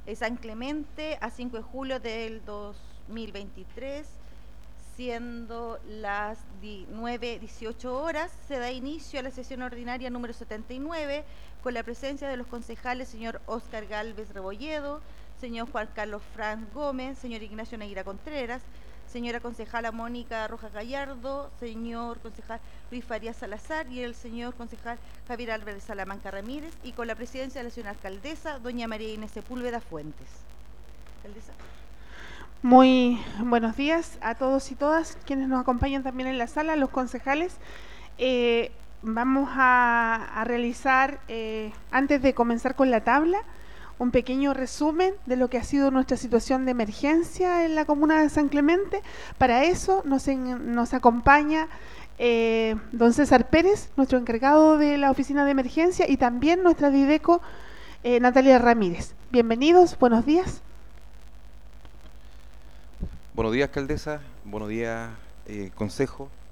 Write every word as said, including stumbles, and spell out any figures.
eh, San Clemente a cinco de julio del dos mil veintitrés, siendo las nueve dieciocho horas, se da inicio a la sesión ordinaria número setenta y nueve, con la presencia de los concejales señor Óscar Gálvez Rebolledo, señor Juan Carlos Franz Gómez, señor Ignacio Neguira Contreras, señora concejala Mónica Rojas Gallardo, señor concejal Luis Farías Salazar y el señor concejal Javier Álvarez Salamanca Ramírez, y con la presidencia de la señora alcaldesa, doña María Inés Sepúlveda Fuentes. Alcaldesa. Muy buenos días a todos y todas quienes nos acompañan también en la sala, los concejales. Eh, vamos a, a realizar, eh, antes de comenzar con la tabla, un pequeño resumen de lo que ha sido nuestra situación de emergencia en la comuna de San Clemente. Para eso nos, en, nos acompaña eh, don César Pérez, nuestro encargado de la oficina de emergencia, y también nuestra Dideco, eh, Natalia Ramírez. Bienvenidos, buenos días. Buenos días, alcaldesa. Buenos días, eh, consejo.